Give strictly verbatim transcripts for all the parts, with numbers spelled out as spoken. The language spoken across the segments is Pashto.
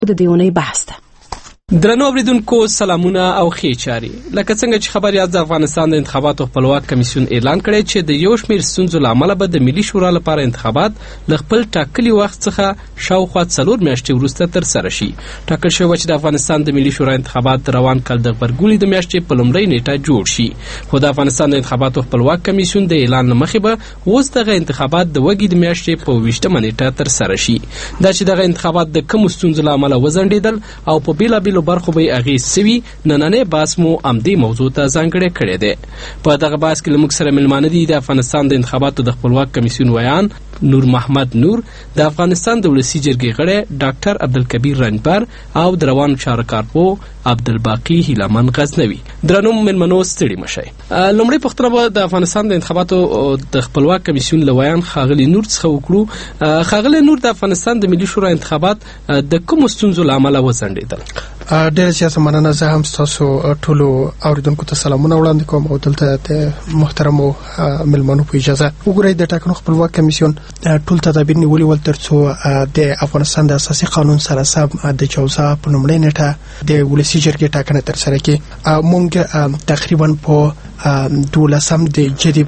د دې اونۍ بحث ده. درنو اوریدونکو سلامونه او ښې چاري. لکه څنګه چې خبر یاست، د افغانستان د انتخاباتو خپلواک کمیسیون اعلان کړی چې د یو شمېر ستونزو له امله به د ملي شورا لپاره انتخابات له خپل ټاکلي وخت څخه شاوخوا څلور میاشتې وروسته ترسره شي. ټاکل شوی چې د افغانستان د ملي شورا انتخابات روان کال د غبرګولي د میاشتې په لومړۍ نیټه جوړ شي. خو د افغانستان د انتخاباتو خپلواک کمیسیون د اعلان له مخې به اوس دغه انتخابات د وږي د میاشتې په اوویشتمه نیټه ترسره شي. دا چې دغه انتخابات د کومو ستونزو له امله وځنډېدل او په بېلابېلو برخو به یې اغېز سوي، نننی بحث مو همدې موضوع ته ځانګړی کړی دی. په دغه بحث کې له موږ سره مېلمانه دي د افغانستان د انتخاباتو د خپلواک کمیسیون ویان نور محمد نور، د افغانستان د ولسي جرګې غړی ډاکټر عبدالکبیر رنجبر او د روانو چارو کارپوه عبدالباقي هیلمن غزنوي. درنو مېلمنو ستړي مشئ. لومړی پوښتنه به د افغانستان د انتخاباتو د خپلواک کمیسیون له ویان ښاغلي نور څخه وکړو. ښاغلي نور، د افغانستان د ملي شورا انتخابات د کومو ستونزو له امله وځنډېدل؟ ډېره زیاته مننه. زه هم ستاسو ټولو اوریدونکو ته سلامونه وړاندې کوم او دلته د محترمو مېلمنو په اجازه. وګورئ، د ټاکنو خپلواک کمیسیون ټول تدابیر نیولي ول تر څو د افغانستان د اساسي قانون سره سم د جوزا په لومړۍ نیټه د ولسي جرګې ټاکنه ترسره کړي. موږ تقریبا په دولسم د جدي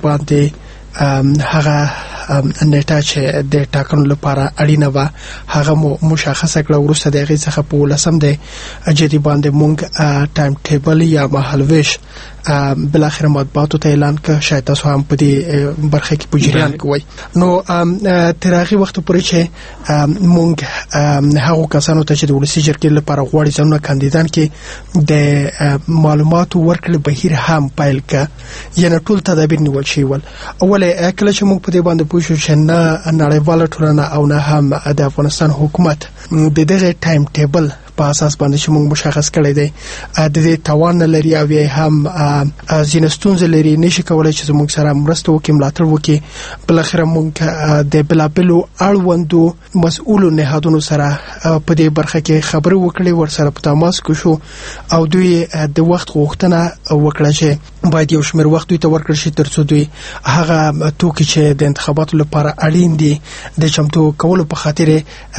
باندې هغه نیټه چې د ټاکنو لپاره اړینه وه هغه مو مشخصه کړه. وروسته د هغې څخه په ولسم د جدي باندې موږ ټایم ټیبل یا مهالویش بلاخره مطبوعاتو ته اعلان کړ. شاید تاسو هم په دې برخه کې په جریان کې وای. نو تر هغې وخته پورې چې موږ هغو کسانو ته چې د ولسي جرګې لپاره غواړي ځانونه کاندیدان کړي د معلوماتو ورکړې بهیر هم پیل کړه، یعنې ټول تدابیر نیول شوي ول. ولې کله چې موږ په دې باندې پوه شو چې نه نړیواله ټولنه او نه هم د افغانستان حکومت د دغه ټایم ټیبل په اساس باندې چې موږ مشخص کړی دی د دې توان نه لري او هم ځینې ستونزې لري، نشي کولی چې زموږ سره مرسته وکړي، ملاتړ وکړي. بلاخره موږ د بېلابېلو اړوندو مسؤلو نهادونو سره په دې برخه کې خبرې وکړې، ورسره په تماس کې شو او دوی د وخت غوښتنه وکړه چې باید یو شمېر وخت دوی ته ورکړل شي تر څو دوی هغه توکي چې د انتخاباتو لپاره اړین دي د چمتو کولو په خاطر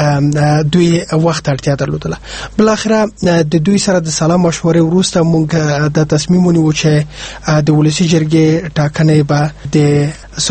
دوی وخت اړتیا درلودله. بلاخره د دوی سره د سلام مشورې وروسته موږ د تصمیم ونیو چې د ولسي جرګې ټاکنې به د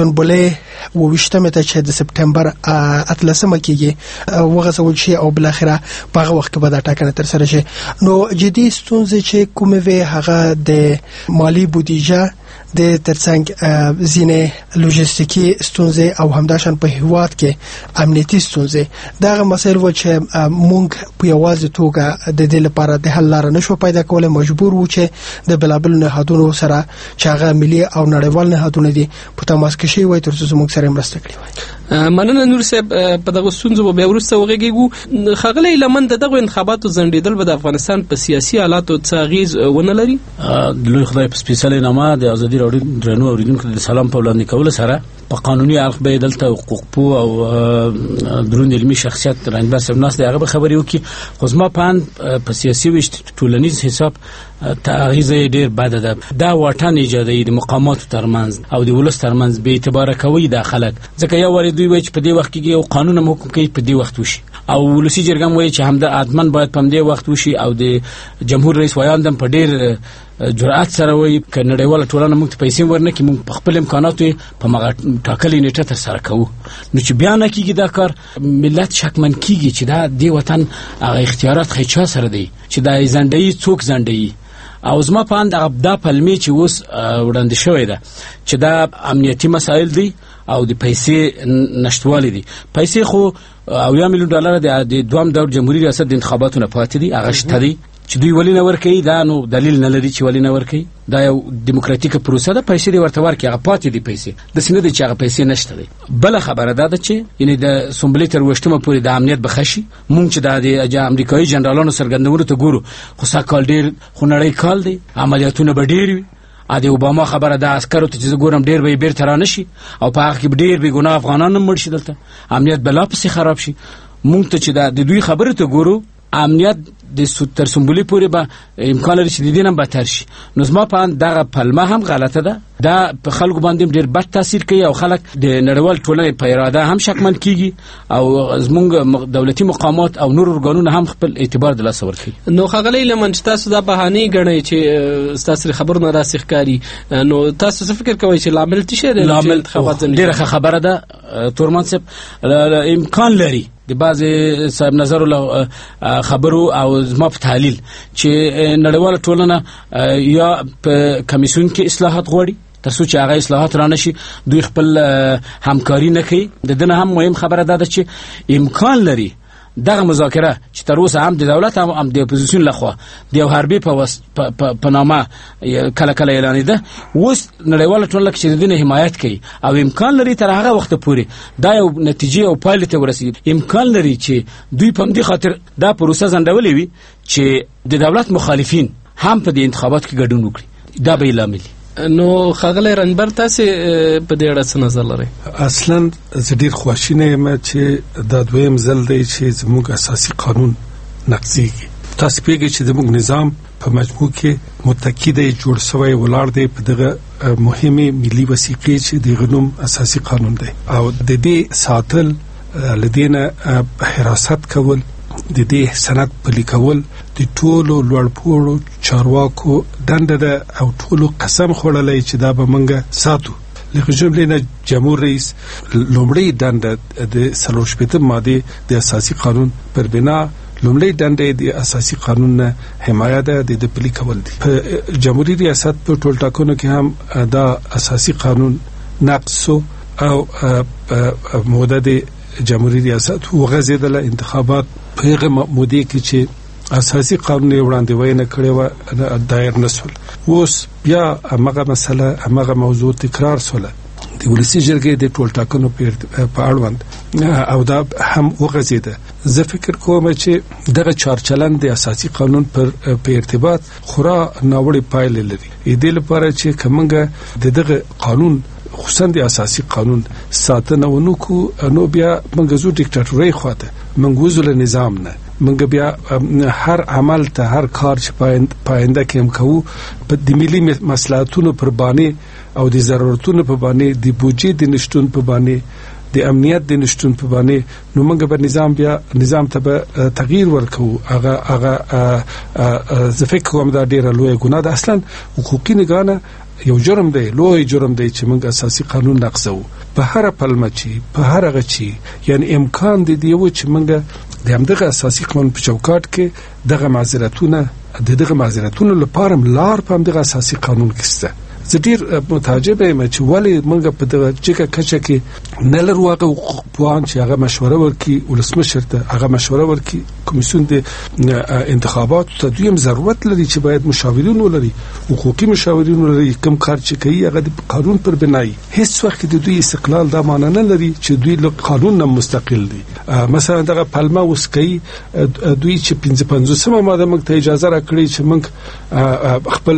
سنبلې اوویشتمې ته چې د سپټمبر اتلسمه کېږي وغځول شي او بلاخره په هغه وخت کې به دا ټاکنه ترسره شي. نو جدي ستونزې چې کومې وې هغه د مالي بودیجه د ترڅنګ ځینې لوجستیکي ستونزې او همداشان په هیواد کې امنیتي ستونزې، دغه مسایل و چې موږ په یوازې توګه د دې لپاره د حل لاره نشو پیدا کولی. مجبور وو چې د بېلابېلو نهادونو سره چې هغه ملي او نړیوال نهادونه دي په تماس کې شوي وای تر څو زموږ سره مرسته کړې وای. مننه نور صاحب. په دغه ستونزو به بیا وروسته وغږېږو. ښاغلی هیلمن، د دغو انتخاباتو ځنډېدل به د افغانستان په سیاسي حالاتو څه اغېز ونه لري؟ د لوی خدای په سپېڅلې نامه د ازادي راډیو درنو اوریدونکو د سلام په وړاندې کولو سره په قانوني اړخ به دلته حقوقپوه او دروند علمي شخصیت رنجبر صاحب ناست دی، هغه به خبرې وکړي. خو زما په اند په سیاسي ویشت ټولنیز حساب اغېزه ډېر بده ده. دا واټن ایجادوي د مقاماتو ترمنځ او د ولس ترمنځ بې اعتباره کوي دا خلک، ځکه یو وارې دوی وایي چې په دې وخت کې یو قانون هم حکم کوي په دې وخت وشي، او ولسي جرګه هم وایي چې همدا حتماً باید په همدې وخت وشي، او د جمهور رئیس ویان هم په ډېر جرأت سره وایي که نړیواله ټولنه موږ ته پیسې ورنکړي موږ په خپل امکاناتو په مغه ټاکلې نیټه ترسره کوو. نو چې بیا نه کېږي دا کار، ملت شکمن کېږي چې دا دې وطن هغه اختیارات خو چا سره دی چې دا یې ځنډوي، څوک ځنډوي. او زما په اند دا پلمې چې اوس وړاندې شوی ده چې دا امنیتي مسایل دي او د پیسې نشټوالی دي. پیسې خو اویا میلیون ډالر د دوام دور جمهوریت ریاست د انتخاباتو نه پاتې دي، هغه شته دي چې دوی ولې نه ورکوي. دا نو دلیل نه لري چې ولې نه ورکوي، دا یو دیموکراتیکه پروسه ده، پیسې دې ورته ورکړي، هغه پاتې دي پیسې، داسې نه دی چې هغه پیسې نشته دی. بله خبره دا ده چې یعنې د سنبلې تر اوویشتمه پورې د امنیت به ښه شي. مونږ چې دا د امریکایي جنرالانو څرګندونو ته ګورو، خو سږ کال ډېر خو نړۍ کال دی، عملیاتونه به ډېر وي. ا د اوباما خبره د عسکرو ته چې زه ګورم ډېر به یې بیرته را نه شي، او په هغه کې به ډېر بېګناه افغانان هم مړ شي، دلته امنیت به لا پسې خراب شي. مونږ ته چې د دوی خبرې ته ګورو، امنیت د تر سنبلې پورې به امکان لري چې د دې نه بدتر شي. نو زما په اند دغه پلمه هم غلطه ده. دا په خلکو باندې ډېر بد تاثیر کوي او خلک د نړیوال ټولنې په اراده هم شکمن کیږي او زموږ دولتي مقامات او نور ارګانونه هم خپل اعتبار د لاسه ورکوي. نو ښاغلی لمن چې تاسو دا بهانې ګڼئ چې ستاسو خبرونه داسې ښکاري، نو تاسو څه فکر کوئ چې لامل څه شی دی؟ لامل ډېره ښه خبره ده تورمان صاحب، امکان لري د بعضې صاحب نظرو له خبرو او زما په تحلیل چې نړیواله ټولنه یا په کمیسیون کې اصلاحات غواړي تر څو چې هغه اصلاحات را نشي، دوی خپل همکاري نه کوي. د دې نه هم مهم خبره دا ده چې امکان لري دغه مذاکره چې تر اوسه هم د دولت هم د اپوزیسیون لخوا د یو حربي په نامه کله کله اعلانېده، اوس نړیواله ټولنه چې د دې نه حمایت کوي او امکان لري تر هغه وخته پورې دا یو نتیجې او پایلې ته ورسېږي. امکان لري چې دوی په همدې خاطر دا پروسه ځنډولې وي چې د دولت مخالفین هم په دې انتخاباتو کې ګډون وکړي. دا به یې لامل. نو ښاغلی رنجبر تاسې په دې اړه څه نظر لرئ؟ اصلا زه ډېر خواشینی یم چې دا دویم ځل دی چې زموږ اساسي قانون نقضېږي. تاسو پوهېږئ چې زموږ نظام په مجموع کې متکی دی، جوړ شوی ولاړ دی په دغه مهمې ملي وثیقې چې دغه نوم اساسي قانون دی او د دې ساتل، له دې نه حراست کول، د دې سند پلي کول د ټولو لوړپوړو چارواکو دنده ده او ټولو قسم خوړلی چې دا به موږ ساتو. لکه جملې نه جمهور رئیس لومړی دنده د څلور شپېتم مادې د اساسي قانون پر بنا لومړی دنده د اساسي قانون نه حمایت ده، د پلي کول دي. په جمهوریت ریاست په ټول ټاکنو کې هم دا اساسي قانون نقض شو او موده د جمهوریت ریاست وغځېدله. انتخابات په هغه مودې کې چې اساسي قانون یې وړاندوینه کړې وه دایر نه شول. اوس بیا همغه مسله همغه موضوع تکرار شوله د ولسي جرګې د ټول ټاکنو په اړوند او دا هم وغځېده. زه فکر کوم چې دغه چارچلن د اساسي قانون پر په ارتباط خورا ناوړې پایلې لري. دې لپاره چې که موږ د دغه قانون خصوصا د اساسي قانون ساتنه ونه کړو نو بیا موږ ځو ډیکټاتورۍ خواته، موږ وځو له نظام نه، موږ بیا هر عمل ته هر کار چې پاینده کې هم کوو په د ملي مصلحتونو پر باندې او د ضرورتونو په باندې، د بودجې د نشتون په باندې، د امنیت د نشتون په باندې، نو موږ به نظام بیا نظام ته به تغییر ورکوو. هغه هغه زه فکر کوم دا ډېره لویه ګناه ده. اصلا حقوقي نګاه یو جرم دی، لوی جرم دی چې موږ اساسي قانون نقضو په هر پلمه چې په هر هغه چې یعنی امکان دی دی چې موږ د همدغه اساسي قانون په چوکاټ کې دغه معذرتونه د دغه معذرتونو لپاره لار په همدغه اساسي قانون کې شته. زه ډېر متعجب یم چې ولې موږ په دغه جګه کچه کې نه لرو هغه حقوق پوهان چې هغه مشوره ورکړي ولسمشر ته، هغه مشوره ورکړي کمیسیون د انتخاباتو ته. دوی هم ضرورت لري چې باید مشاورین ولري، حقوقي مشاورین ولري، کوم کار چې کوي هغه د قانون پر بنای. هیڅ وخت د دوی استقلال دا معنی نه لري چې دوی له قانون نه مستقل دي. مثلا دغه پلمه اوس کوي دوی چې پنځه پنځوسمه ماده موږ ته اجازه راکړي چې موږ خپل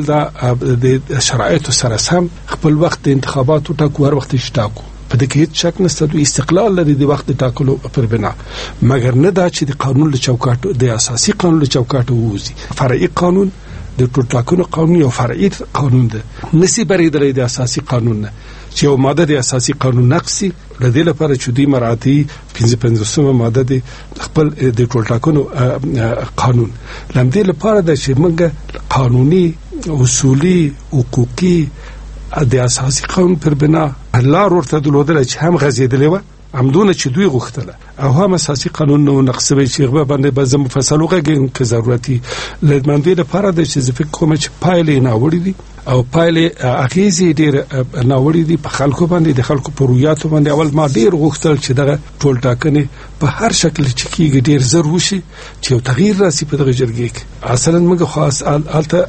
د شرایطو سره سم خپل وخت د انتخاباتو ټاکو، هر وخت یې ټاکو. په دې کې هیڅ شک نشته، دوی استقلال لري د وخت ټاکلو پر بنا، مګر نه دا چې د قانون له چوکاټو د اساسي قانون له چوکاټو ووځي. فرعي قانون د ټول ټاکنو قانون یو فرعي قانون ده، نسی بریدلی د اساسي قانون نه چې یو ماده د اساسي قانون نقصي لدې لپاره چې دوی مراعاتي پنځه پنځوسمه ماده د خپل د ټول ټاکنو قانون لمدې لپاره د چې موږ قانوني اصولي حقوقي د اساسي قانون پر بنا لار ورته درلودل چې هم غځېدلې وه همدونه چې دوی غوښتله او هم اساسي قانون نو نقصوي چې هغه باندې به زموږ فیصله وکړي که ضرورتي لمدې لپاره د چې فکر کوم چې پایلې ناوړې دي او پایلې اغیزې ډېر ناوړې دي په خلکو باندې، د خلکو په رویاتو باندې. اول ما ډېر غوښتل چې دغه ټول ټاکنې په هر شکل چې کېږي ډېر زر وشي چې یو تغییر راسي په دغه جرګې کې. اصلا موږ خاص هلته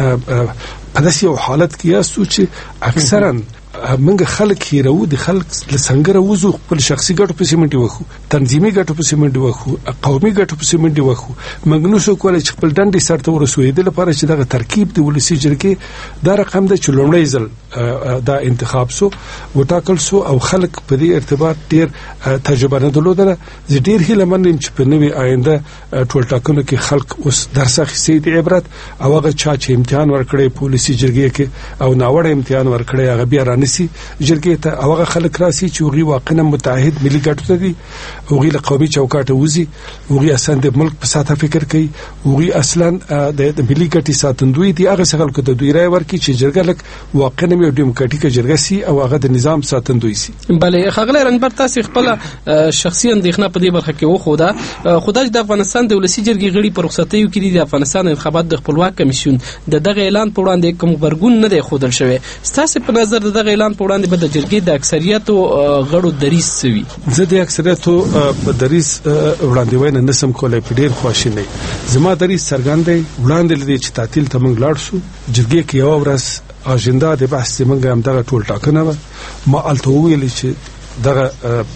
په داسې یو حالت کې یاستو چې اکثرا موږ خلک هیرو، د خلک له څنګه وځو خپل شخصي ګټو پسې منډې وکړو، تنظیمي ګټو پسې منډې وکړو، قومي ګټو پسې منډې وکړو. موږ نو څو کولای چې خپل ډنډې سر ته ورسوي. د لپاره چې دغه ترکیب د ولسي جرګې دا رقم ده چې لومړی ځل دا انتخاب سو وټاکل سو او خلک په دې ارتباط ډیر تجربه نه درلودله. زه ډیر هیله منم چې په نوې آینده ټول ټاکنو کې خلک اوس درس اخیستی دی عبرت او هغه چا چې امتحان ورکړي پولیسي جرګې کې او ناوړه امتحان ورکړي هغه بیا رانسی جرګې ته او هغه خلک راسي چې هغه واقعا متحد ملي ګټو ته دي او هغه قومي چوکاټ وزي هغه اصلا د ملک په ساته فکر کوي هغه اصلا د ملي ګټي ساتندوی دي هغه څنګه کو د دوی رای ورکي چې جرګه لک واقعا یو ډیموکراټیک جرګه سي او هغه د نظام ساتندوی سي. بله خغله رنبر تاسو خپل شخصي اندېښنه په دې برخه کې وخوده خدای د افغانستان د ولسی جرګې غړي پر رخصتیو کې د افغانستان انتخابات د خپلواک کمیسیون د دغه اعلان په وړاندې کوم غبرګون نه دی خودل شوی. ستاسو په نظر د دغه اعلان په وړاندې به د جرګې د اکثریت غړو دریس سوي؟ زه د اکثریت په دریس وړاندې وینه نسم کولای په ډیر خوشاله زما دریس څرګندې وړاندې لدی چې تعطیل ته موږ لاړ شو جرګې کې یو ورځ اجنډا د بحث موږ هم دغه ټول ټاکنه ما الته ویل چې دغه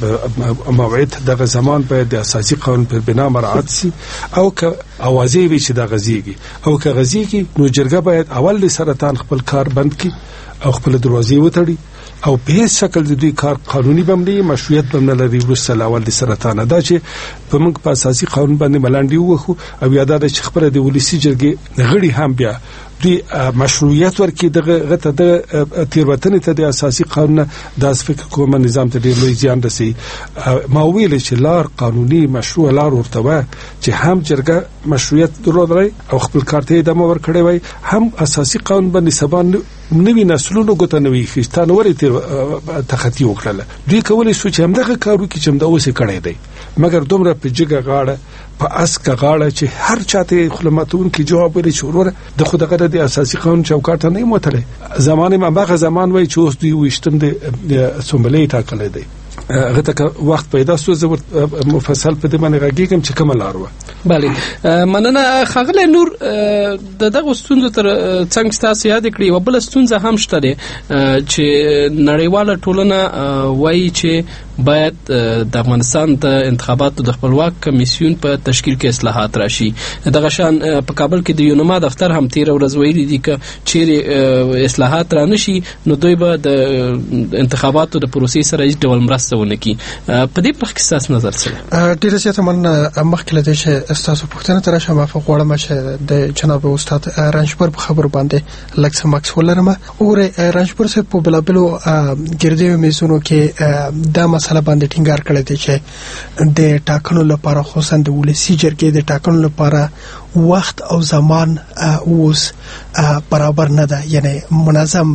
موعد دغه زمان باید د اساسي قانون پر بنا مراعات شي او که اوازې وي چې د غزيږي او که غزيږي نو جرګه باید اول د سرطان خپل کار بند کړي او خپل دروازې وتړي او په هیڅ شکل د دوی کار قانوني بمني مشروعیت بم نه لري ورسره اول د سرطان دا چې په موږ په اساسي قانون باندې ملاندې وخو او یاد ده چې خبره د ولسی جرګې غړي هم بیا دوی مشروعیت ورکړي دغه غته د تیروتنې ته د اساسي قانون د فکر کوم نظام ته ډیر لوی زیان رسي. ما ویل چې لار قانوني مشروع لار ورته چې هم جرګه مشروعیت درلودای او خپل کارته ادامه ورکړي وای هم اساسي قانون باندې سبان نوی نسلونو ګوته نوی خښتان ورته تخطی وکړه. دوی کولای شو چې همدغه کارو کې چې همدا اوسې کړی دی مګر دومره په جګه غاړه په اسکه غاړه چې هر چاته خلماتون کې جواب وري شروع د خودغه د اساسي قانون چوکاټ نه متله زمانه ما هغه زمان وای چې اوس دوی وشتم د سومبلې ټاکل دی هغه ته وخت پیدا سو زه مفصل په دې باندې راګیږم چې کوم لار و. بله مننه خغله نور د دغه ستونزو تر څنګه تاسو یاد کړی او بل ستونزه هم شته چې نړیواله ټولنه وایي چې باید د افغانستان د انتخاباتو د خپلواک کمیسیون په تشکیل کې اصلاحات راشي. دغه شان په کابل کې د یونما دفتر هم تیر ورځ ویلي دي چې چیرې اصلاحات را نشي نو دوی به د انتخاباتو د پروسې سره هیڅ ډول مرسته ونه کړي. په دې په کې ستاسو نظر څه دی؟ ډیره زیاته مننه. مخکې له دې چې تاسو پوښتنه تر شمه په غوړم چې د جناب استاد رنجبر په خبر باندې لکه ماکس ولرمه اوره رنجبر سره په بلابلو ګردې میزونو کې د مسله باندې ټینګار کړی دی چې د ټاکنو لپاره خصوصا د ولسی جرګې د ټاکنو لپاره وخت او زمان اوس برابر نه ده یعنی منظم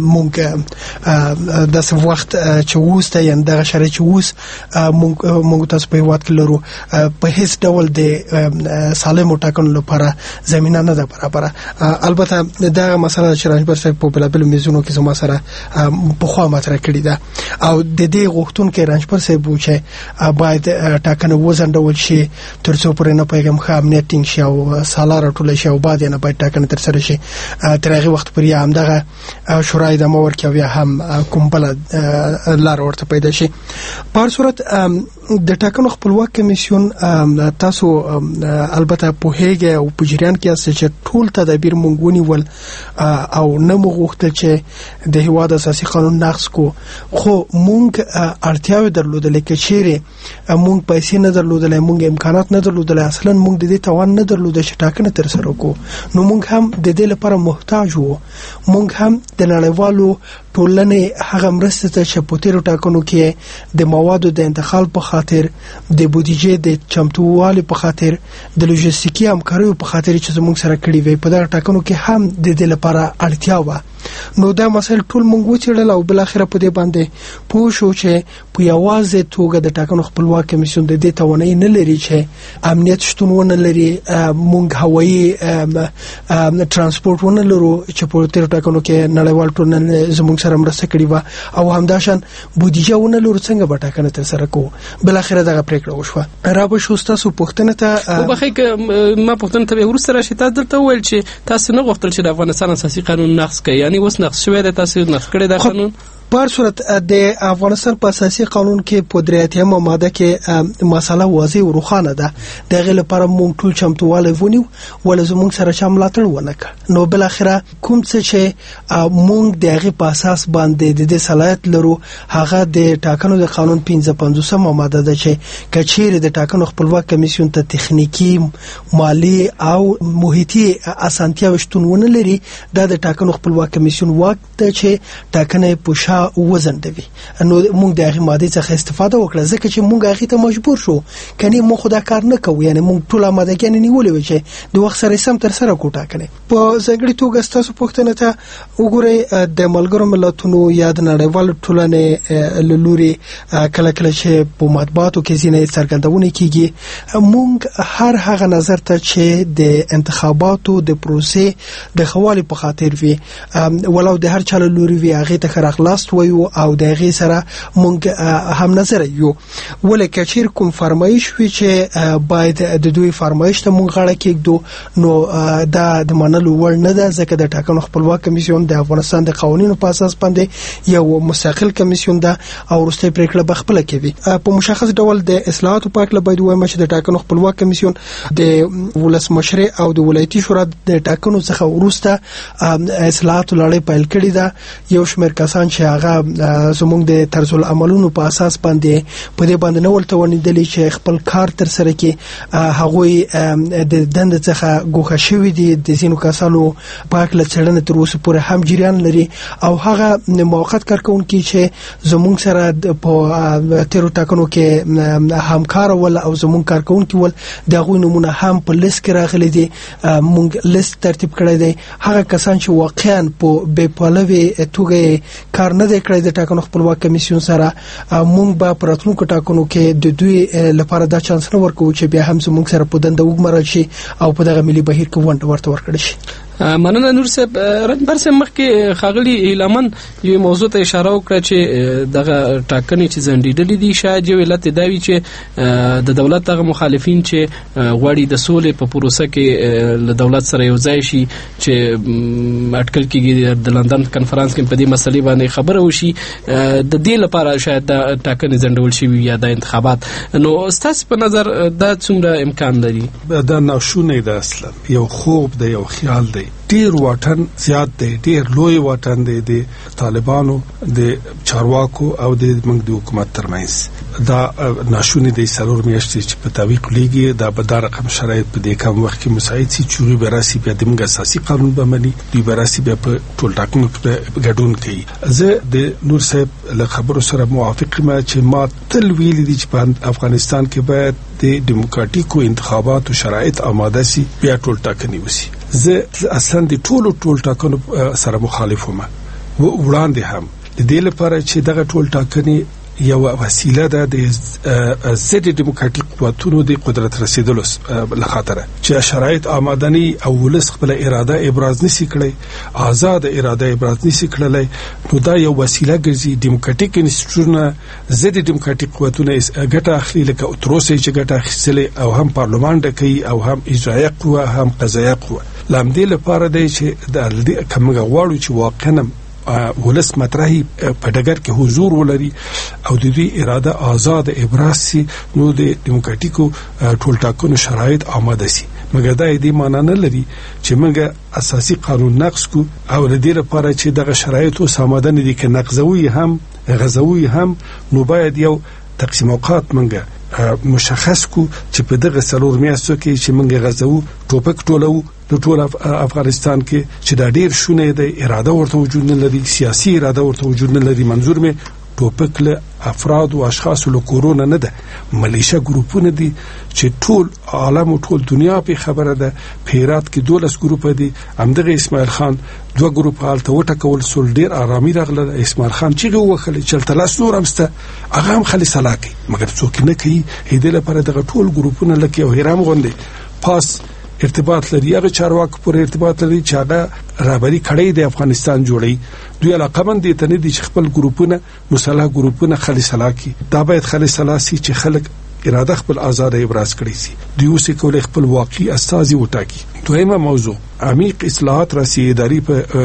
مونږ د څه وخت چې اوس ته یان دغه شرایط چې اوس مونږ مونږ تاسو په وخت کې لرو په هیڅ ډول د سالم ټاکنو لپاره زمينه نه ده برابر. البته دا مسله چې رنجبر صاحب په بلابل میزونو کې زما سره په خوا مطرح کړی ده او د دې غوښتون کې رنجبر صاحب و چې باید ټاکنه وزندول شي ترڅو پرې نه پیغام خام امنیت ټینګ شي او سالار ټول شي او بعد نه باید ټاکنه تر سره شي تر هغه وخت پرې هم دغه شورای د مور کې بیا هم کوم بل لار ورته پیدا شي. په صورت د ټاکنو خپلواک کمیسیون تاسو البته په هغه او په جریان کې اساس چې ټول تدابیر مونږ ونیول او نه مغوښتل چې د هیواد اساسي قانون نقض کو خو مونږ اړتیاوې درلودلې کې چیرې مونږ پیسې نه درلودلې مونږ امکانات نه درلودلې اصلا مونږ د دې توان نه درلود چې ټاکنه تر سره کو نو مونږ هم د دې لپاره محتاج وو. مونږ هم د نړیوالو ټولنې هغه مرسته ته چې په تیرو ټاکنو کې د موادو د انتقال په خاطر د بودیجې د چمتووالي په خاطر د لوجستیکي همکاریو په خاطر چې زموږ سره کړی وي په دا ټاکنو کې هم د دې لپاره اړتیا و. نو دا مسایل ټول مونږ وڅېړل او بل اخر په دې باندې پوه شو چې په یوازې توګه د ټاکنو خپلواک کمیسیون د دې توانایي نه لري چې امنیت شتون ونه لري مونږ هوایي ترانسپورت ونه لرو چې په تیرو ټاکنو کې نړیوال ټولنه زموږ سره مرسته کړې و او همداشان بودیجه ونه لرو څنګه به ټاکنه تر سره کوو. بل اخر دغه پریکړه وشوه. را به شو تاسو پوښتنه ته او بخې ک ما پوښتنه ته ورسره راشي تاسو دلته ویل چې تاسو نه غوښتل چې د افغانستان اساسي قانون نقض کړي یعنی اوس نقض شوی دی تاسو نقض کړی د قانون په هر صورت د افغانستان په اساسي قانون کې په درې اتیایم ماده کې مسله واضح او روښانه ده. دغه لپاره موږ ټول چمتواله ونیو ول زموږ سره چې ملاتړ ونکړ. نو بل اخره کوم څه چې موږ دغه په اساس باندې د دې صلاحیت لرو هغه د ټاکنو د قانون پنځه پنځوسمه ماده ده چې کچیر د ټاکنو خپلواک کمیسیون ته تخنیکی مالی او محیطي اسانتیاوې شتون لري. دا د ټاکنو خپلواک کمیسیون واک ته چې ټاکنه پوښا وزندوي. نو موږ د هغه ماده څخه استفاده وکړه ځکه چې موږ هغه ته مجبور شو کني موږ خدا کار نه کوو. یعنی موږ ټول ماده کې نه نیولې و چې د وخت سره سم تر سره کوټه کنه. په ځګړی توګه تاسو پوښتنه ته وګورئ د ملګرو ملتونو یا د نړیوال ټولنې لوري کله کله چې په مطبوعاتو کې ځینې څرګندونه کیږي موږ هر هغه نظر ته چې د انتخاباتو د پروسې د خوالي په خاطر وي ولو د هر چاله لوري وي هغه ته خرخلاست وي او دغه سره مونږ هم نظر یو ولکه چیر کوم فرمایش وي چې باید د دوی فرمایش ته مونږ غاړه کېږدو نو دا د منلو وړ نه ده ځکه د ټاکنو خپلواک کمیسیون د افغانستان د قوانینو په اساس باندې یو مستقل کمیسیون ده او وروستۍ پریکړه بخپله کوي. په مشخص ډول د اصلاحاتو په اړه باید وایم چې د ټاکنو خپلواک کمیسیون د ولسمشر او د ولایتي شورا د ټاکنو څخه وروسته اصلاحاتو لړۍ پیل کړې ده. یو شمېر کسان چې هغه زموږ د طرز العملونو په اساس باندې په دې باندې نه ولته ونیدلې چې خپل کار تر سره کې هغه د دند څخه ګوښه شوی دي. د ځینو کسانو پاک لڅړنه تر اوسه پورې هم جریان لري او هغه موقت کارکونکي چې زموږ سره په تیرو ټاکنو کې همکار ول او زموږ کارکونکي ول دغه نمونه هم په لیست کې راغلي دي. موږ لیست ترتیب کړی دی. هغه کسان چې واقعا په بې پلوي توګه کار نه دی کړی د ټاکنو خپلواک کمیسیون سره موږ به په راتلونکو ټاکنو کې د دوی لپاره دا چانس نه ورکوو چې بیا هم زموږ سره په دنده وګمارل شي او په دغه ملي بهیر کې ونډه ورته ورکړل شي. مننه نور صاحب. رنبر صاحب مخکې خاغلی اعلامن یو موضوع ته اشاره وکړه چې دغه ټاکنې چې ځنډېدلې دي شاید یو علت دا وي چې د دولت دغه مخالفین چې غواړي د سولې په پروسه کې له دولت سره یو ځای شي چې اټکل کېږي د لندن کنفرانس کې په دې مسلې باندې خبره وشي د دې لپاره شاید د ټاکنې ځنډول شي یا د انتخابات. نو ستاسو په نظر دا څومره امکان لري؟ دا ناشونه ده اصلا یو خوب ده یو خیال ده. ډیر واټن زیات دی ډیر لوی واټن دی د طالبانو د چارواکو او د موږ د حکومت ترمنځ. دا ناشونی دی سلور میاشتې چې په تعویق لګي دا به دا رقم شرایط په دې کم وخت کې مساعد سي چې براسي بیا د موږ اساسي قانون به مني دی براسي بیا په ټول ټاکنو کې ګډون کوي. زه د نور صاحب له خبرو سره موافق ما چې ما تل ویلي دي چې په افغانستان کې باید د دیموکراتیکو انتخاباتو شرایط آماده سي بیا ټول ټاکنې وسي. زه اصلا د ټولو ټول ټاکنو سره مخالف وم وړاندې هم د دې لپاره چې دغه ټول ټاکنې یو وسیله ده د ضد دیموکراتیک قوتونو د قدرت رسیدلو لخاطر چې شرایط آمادنی او ولس خپل اراده ابراز نشي کړی آزاد اراده ابراز نشي کړلای نو دا یو وسیله ګرځي. دیموکراتیک انسټیټیوټونه ضد دیموکراتیک قوتونه ګټه اخلي لکه اتروسي چې ګټه اخیستلې او هم پارلمان ډکې او هم اجرایه قوه هم قضایه قوه لامدې لپاره دی چې د کومه غواړو چې واقعا ولس مطرحي په ډګر کې حضور ولري او د دې اراده آزاد ابراز سي نو د دیموکراتیکو ټول ټاکنو شرایط آماده سي. مګر دا دې معنی نه لري چې موږ اساسي قانون نقض کو او د دې لپاره چې دغه شرایط او آماده نه دي کې نقضوي هم غزوي هم نو باید یو تقسیم اوقات منګه مشخص کو چې په دغه سلور میاشتو کې چې منګه غزو ټوپک ټولو د ټول افغانستان کې چې دا ډیر شونه د اراده ورته وجود نه لري سیاسي اراده ورته وجود نه لري. منظور مې ټوپک له افراد او اشخاص له کورونا نه ده ملیشه ګروپونه دي چې ټول عالم او ټول دنیا په خبره ده. پیرات کې دولس ګروپ دي همدغه اسماعیل خان دوه ګروپ حالت وټکول سول ډیر آرامي راغله. اسماعیل خان چې وکړي چې تلاس نور همسته هغه هم خالي سلاکي مګر څوک نه کوي هیله لپاره دغه ټول ګروپونه لکه او هرام غونډي پاس ارتباط لري هغه چارواکو پر ارتباط لري چې هغه رهبری کړی د افغانستان جوړي دوی علاقمند دي ته نه دي چې خپل ګروپونه مسلح ګروپونه خالي سلاکي دا باید خالي سلاسي چې خلک اراده خپل آزاد ابراز کړی سي دوی اوس کولای خپل واقعي استازي وټاکي. دویمه موضوع عمیق اصلاحات راسي اداري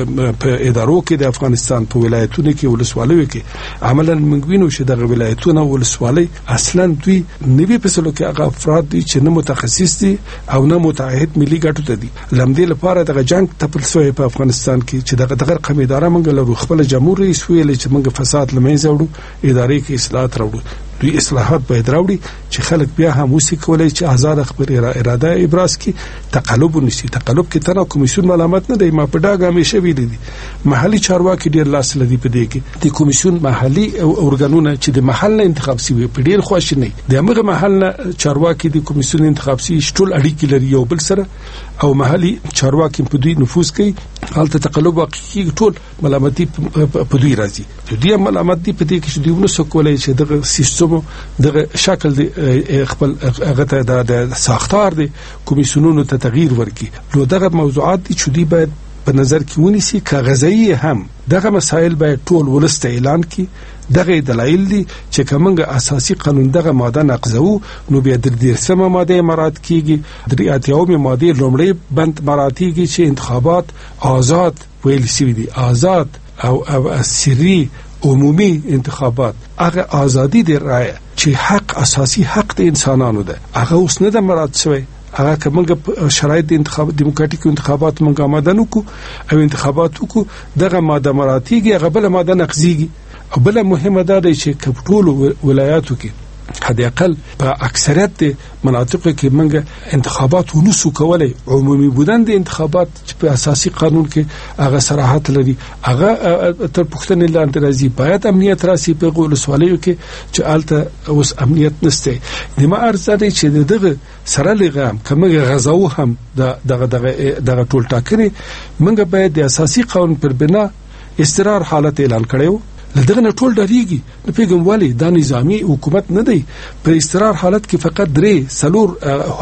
په ادارو کې د افغانستان په ولایتونو کې ولسوالیو کې عملاً موږ وینو چې د ولایتونو ولسوالۍ اصلاً دوی نوي فیصلو کې هغه افراد دي چې نه متخصص دي او نه متعهد ملي ګټو ته دي. لمدې لپاره د جنگ تپل شوی په افغانستان کې چې دغه دغه قومي اداره موږ له خپل جمهور رئیس ویل چې موږ فساد لمنځه وړو ادارې کې اصلاحات راوړو. دوی اصلاحات باید راوړي چې خلک بیا هم وسی کولای چې آزاد خبر اراده ابراز کی تقلب ونشي. تقلب کې تنه کمیسیون ملامت نه دی، ما په ډاګه همیشه ویلي دي محلي چارواکي ډیر لاس لدی په دې کې د کمیسیون محلي اورګانونه چې د محل انتخاب سی په ډیر خوښ نه دي. دغه محل چارواکي د کمیسیون انتخاب سی ټول اړیکې لري یو بل سره او محلي چارواکي په دوی نفوذ کوي. حالت تقلب واقعي ټول ملامتي په دوی راځي. دوی ملامت دي په دې کې چې دوی نو سکولای چې دغه سیستم دغه شکل دی خپل هغه ته د ساختار دی کمیسیونونو ته تغییر ورکړي. نو دغه موضوعات دي چې دوی باید په نظر کې ونیسي. کاغذي هم دغه مسائل باید ټول ولسته اعلان کړي. دغه دلایل دي چې کومه اساسي قانون دغه ماده نقضو نو بیا د دې سمه ماده مراد کیږي. د اتیاومي ماده لومړی بند مراد کیږي چې انتخابات آزاد ویل شوی دي، آزاد او, او سری عمومي انتخابات. هغه ازادي دی رائے چې حق اساسي حق د انسانانو ده، هغه اوس نه د مراد شوی. هغه کومه شرایط د انتخاب دیموکراتیک انتخابات مونږه آماده نکو او انتخابات وکړو دغه ماده مراتیږي، هغه بل ماده نقضيږي. او بل مهمه ده چې کپټول ولایاتو کې حد اقل په اکثریت مناطقو کې منګه انتخابات ونسو کولای. عمومي بودن د انتخابات چې په اساسي قانون کې هغه صراحت لري، هغه تر پښتنې لاندې راځي. باید امنیت راسي په ولسوالیو کې چې آلته اوس امنیت نشته. د ما ارزاده چې دغه سره لغام کومه غزاو هم دغه دغه دغه ټول ټاکنې منګه باید د اساسي قانون پر بنا استقرار حالت اعلان کړو. لدغه نه ټول ډریږي نو پیغام والی دا نظامی حکومت نه دی. په استقرار حالت کې فقط درې سلور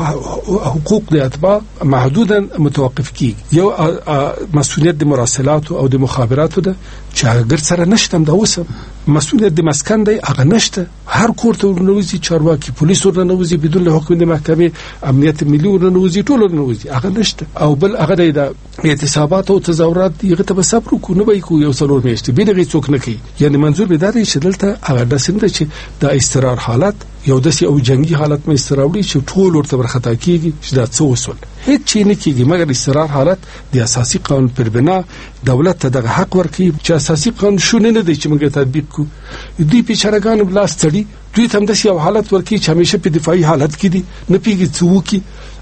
حقوق د اتباع محدودا متوقف کیږي. یو مسؤلیت د مراسلات او د مخابراتو ده چې اگر سره نشته دا وسه مسؤلیت د مسکن دی هغه نشته. هر کور ته ورنوځي چارواکي پولیس ورنوځي بدون له حکم د محکمې امنیت ملي ورنوځي ټول ورنوځي هغه نشته. او بل هغه د اعتصابات او تظاهرات یغه ته صبر کو نه وای کو یو څلور میاشتې به دغه څوک نه کوي. یعنی منظور به دا دی چې دلته هغه د سند چې د استقرار حالت یو داسې او جنگي حالت مې استراوړي چې ټول ورته ورختا کیږي چې دا څه وصول هیڅ چی نه کیږي مګر استقرار حالت د اساسي قانون پر بنا دولت ته دغه حق ورکړي چې اساسي قانون شونه نه دی چې موږ تطبیق کو. دوی پیچارهګان بلاس تړي دوی هم داسې یو حالت ورکړي چې همیشه په دفاعي حالت کې دي نه پیږي څوکي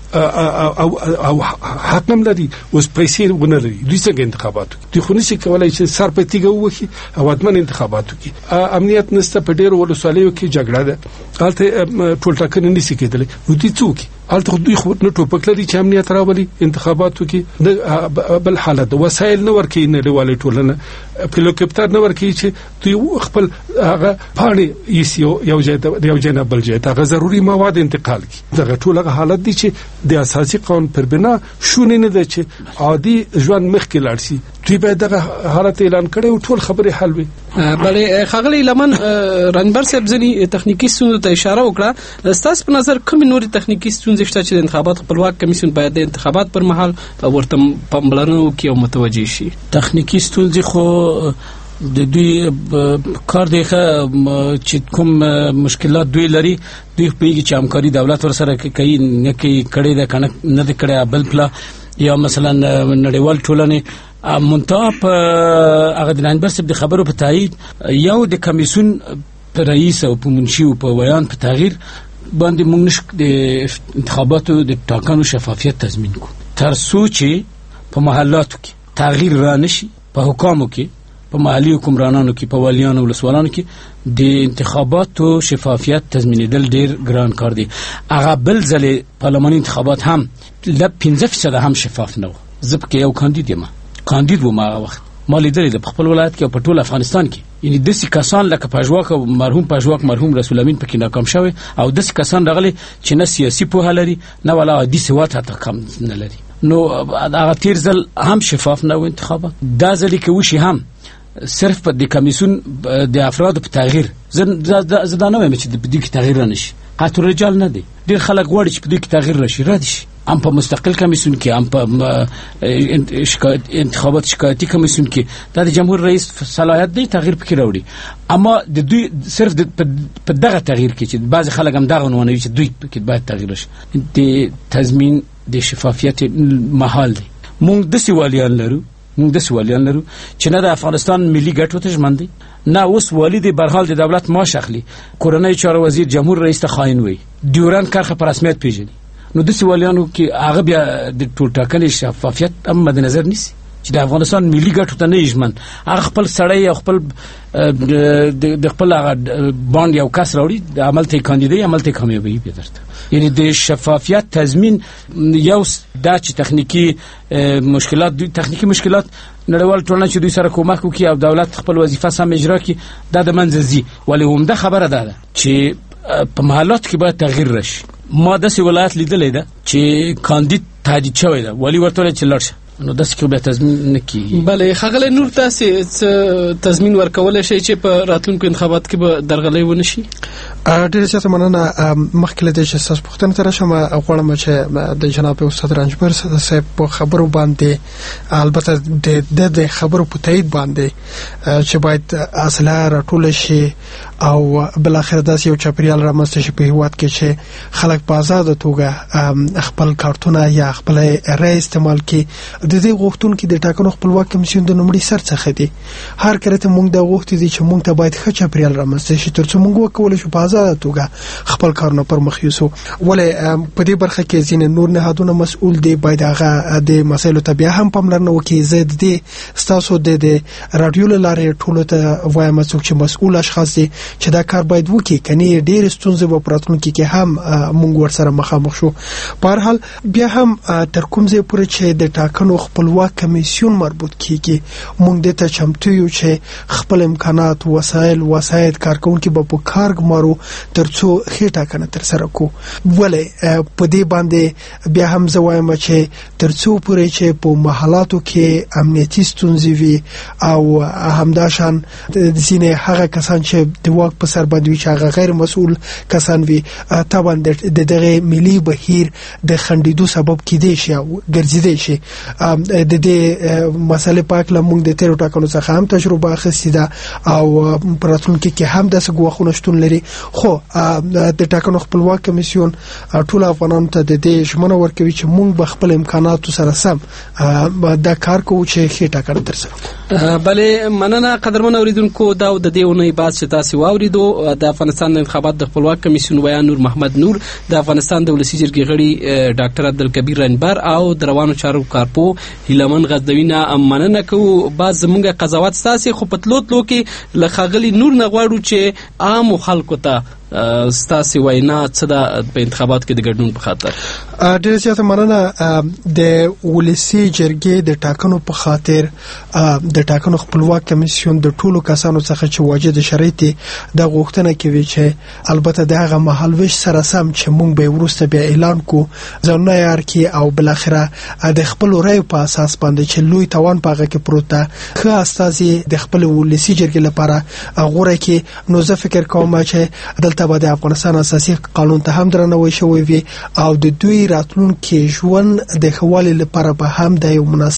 او او حق هم لري اوس پیسې ونه لري. دوی څنګه انتخابات کوي؟ دوی خو نشي کولای چې سر په تیګه وکړي او ادمن انتخابات وکړي. امنیت نشته په ډېر ولسوالیو کې جګړه ده هلته ټول ټاکنې نشي کېدلی. نو دوی څوک هلته دوی خو نه ټوپک لري چې امنیت راولي انتخابات وکړي. بل حالت وسایل نه ورکړي نه لوالي ټولنه هلیکوپټر نه ورکړي چې دوی خپل هغه پاڼې یو یو ځای یو ځای نه بل ځای ته ضروري مواد انتقال کړي. دغه ټول هغه حالت دي چې د اساسي قانون پر بنا شونه نه ده چې عادي ژوند مخکې لاړ شي. دوی باید دغه حالت اعلان کړي او ټول خبرې حل وي. بلې خغلی لمن رنبر صاحب ځنی تخنیکی ستونزو ته اشاره وکړه. ستاسو په نظر کوم نوري تخنیکی ستونزې شته چې د انتخابات خپلواک کمیسیون باید د انتخابات پر مهال ورته پاملرنه وکړي او متوجي شي؟ تخنیکی ستونزې خو د دوی کار دی چې کوم مشکلات دوی لري دوی په چې همکاري دولت ورسره کوي نه کوي کړي ده کنه نه ده کړي بل پلا یا مثلا نړیوال ټولنه منتها په هغه د رنبر صاحب د خبرو په تایید یو د کمیسیون رئیس او په منشي او په بیان په تغییر باندې موږ نشو د انتخاباتو د ټاکنو شفافیت تضمین کو تر څو چې په محلاتو کې تغییر را نشي په حکومت کې په محلي حکمرانانو کې په والیانو ولسوالانو کې د انتخاباتو شفافیت تضمینېدل ډیر ګران کار دی. هغه بل ځل پارلماني انتخابات هم ل پنځه فیصد هم شفاف نه و. زه پکې یو کاندید یم کاندید وم هغه وخت ما لیدل د خپل ولایت کې او په ټول افغانستان کې یعنی د سې کسان لکه پژواک او مرحوم پژواک مرحوم رسول امین پکې ناکام شوی او د سې کسان راغلي چې نه سیاسي پوهه لري نه ولا عادي سواد ته کم نه لري. نو هغه تیر ځل هم شفاف نه و انتخابات. دا ځل کې وشي هم صرف په د کمیسیون د افراد په تغییر زه دا نه وایم چې د دې کې تغییر نه شي قاطع رجال نه دي. ډېر خلک غواړي چې په دې کې تغییر راشي، را دي شي. هم په مستقل کمیسیون کې، هم په انتخابات شکایتي کمیسیون کې دا د جمهور رئیس صلاحیت دی تغییر پکې راوړي. اما د دوی صرف په دغه تغییر کې چې بعض خلک هم دغه ونوي چې دوی پکې باید تغییر راشي، د تضمین د شفافیت محال دی. موږ د سیوالیان لرو موږ د سیوالیان لرو چې نه د افغانستان ملي ګټو ته ژمن دي، نه اوس والی د برحال د دولت معاش اخلي، کورنۍ چارو وزیر جمهور رئیس ته خاين وي، ډیورند کرخه په رسمیت پیژني. نو د سیوالیانو کې هغه بیا د ټول ټاکنې شفافیت هم مد نظر نیسي چې د افغانستان ملي ګټو ته نه ژمن. هغه خپل سړی او خپل د خپل هغه باند یو کس راوړي، د عمل ته کاندیدای عمل ته کامیابی به درته. یعنی د شفافیت تضمین یو د تخنیکی مشکلات دوی تخنیکی مشکلات نړیوال ټولنه چې دوی سره کومک وکړي او دولت خپل وظیفه سم اجرا کړي دا د منځ ځي. ولی همدا خبره ده چې په محلات کې باید تغییر راشي. ما داسې ولایت لیدلې ده چې کاندید تهدید شوی ده، ولی ورته چې لاړ شه، نو داسې کې به تضمین نه کیږي. بله ښاغلی نور، تاسې تضمین ورکولی شئ چې په راتلونکو انتخابات کې به درغلۍ ونه شي؟ ډېره زیاته مننه. مخکې له دې چې ستاسو پوښتنې ته راشم، غواړم چې د جناب استاد رنجبر صاحب په خبرو باندې، البته د د خبرو په تایید باندې چې باید اصلاح راټوله شي او بل اخر داسې یو چاپیریال رامنځته شي په هیواد کې چې خلک په آزاده توګه خپل کارتونه یا خپل رای استعمال کړي. د دې غوښتونکو د ټاکنو خپلواک کمیسیون د نومړي سر څخه دي. هر کله ته موږ د غوښتي دي چې موږ ته باید ښه چاپیریال رامنځته شي ترڅو موږ وکولای شو په آزاده توګه خپل کارونه پر مخ یوسو. ولې په دې برخه کې ځینې نور نهادونه مسؤل دي، باید هغه د مسایلو ته بیا هم پاملرنه وکړي. زه د دې ستاسو د رادیو له لارې ټولو ته وایم څوک چې مسؤل اشخاص دي چې دا کار باید وکړي، کني ډېر ستونزې به پراتونکو کې هم موږ ورسره مخامخ شو. په هر حال بیا هم تر کوم ځای پورې چې د ټاکنو خپلواک کمیسیون مربوط کیږي، موږ د ته چمتو یو چې خپل امکانات، وسایل، وسایط کارکونکو به په کار ګمارو ترڅو ښه ټاکنه تر سره کو. ولې په دې باندې بیا هم زه وایم چې ترڅو پورې چې په محلاتو کې امنیتي ستونزې وي او همداشان ځینې هغه کسان چې د واک په سر باندې وي چې هغه غیر مسؤل کسان وي، طبعا د دغه ملي بهیر د خندیدو سبب کېدای شي او ګرځیدای شي. د دې مسلې په اړه موږ د تیرو ټاکنو څخه هم تجربه اخیستې ده او پراتونکو کې هم داسې ګواښونه شتون لري. خو د ټاکنو خپلواک کمیسیون ټول افغانانو ته د دې ژمنه ورکوي چې موږ به خپل امکاناتو سره سم دا کار کوو چې ښه ټاکنه ترسره کړو. بله مننه قدرمن اوریدونکو. دا د دې اونۍ بعد چې تاسو واوریدو د افغانستان د انتخابات د خپلواک کمیسیون ویان نور محمد نور، د افغانستان د ولسی جرګې غړي ډاکټر عبدالکبیر رنجبر او د روانو چارو کارپو هیلمن غزنوي نه مننه کوو. بعض زموږه قضاوت ستاسو خو په تلو تلو کې له ښاغلي نور نه غواړو چې عام خلکو ته ستاسو وینا څه ده په انتخابات کې د ګډون په خاطر. ډېر زیاته مننه. د ولسی جرګې د ټاکنو په خاطر د ټاکنو خپلواک کمیسیون د ټولو کسانو څخه چې واجد شرایط د غوښتنه کوي چې البته د هغه مهالويش سره سم چې موږ به ورسته بیا اعلان کو ځنه یار کې او بل اخره د خپل رای په اساس باندې چې لوی توان پاغه کې پروت ده خو استازي د خپل ولسی جرګې لپاره غوړه کې. نو زه فکر کوم چې دلته به د افغانستان اساسي قانون ته هم درناوی شوی وي او د دوی راتلونکي ژوند د خوالي لپاره به هم د یو مناسب